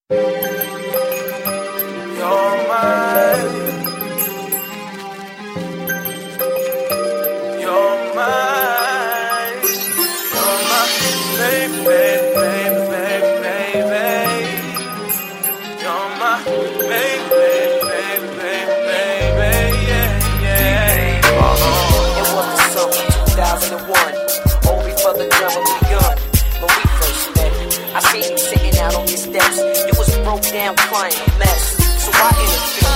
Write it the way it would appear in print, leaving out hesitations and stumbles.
You're mine. You're mine. You're my baby, baby, baby, baby. You're my baby, baby, baby, baby, yeah, yeah. It was the summer 2001, all before the drama begun. When we first met, I seen you sitting out on your steps. You was broke down, crying a mess. So I interviewed